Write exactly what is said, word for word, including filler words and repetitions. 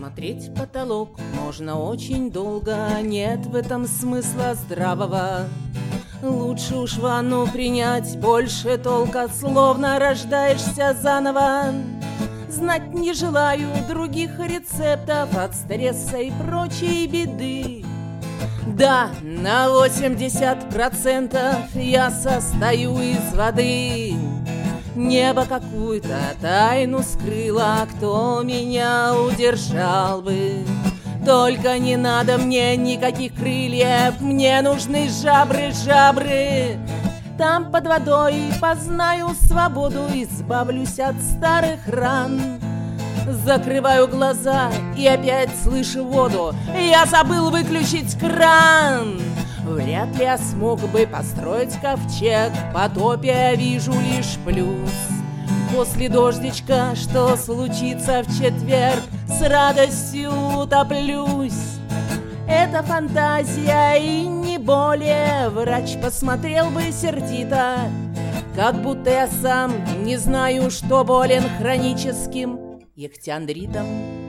Смотреть потолок можно очень долго, нет в этом смысла здравого. Лучше уж ванну принять, больше толка, словно рождаешься заново. Знать не желаю других рецептов от стресса и прочей беды. Да, на восемьдесят процентов я состою из воды. Небо какую-то тайну скрыло, кто меня удержал бы? Только не надо мне никаких крыльев, мне нужны жабры, жабры. Там под водой познаю свободу, избавлюсь от старых ран. Закрываю глаза и опять слышу воду, я забыл выключить кран. Вряд ли я смог бы построить ковчег, в потопе вижу лишь плюс. После дождичка, что случится в четверг, с радостью утоплюсь. Это фантазия и не более, врач посмотрел бы сердито, как будто я сам не знаю, что болен хроническим ихтиандритом.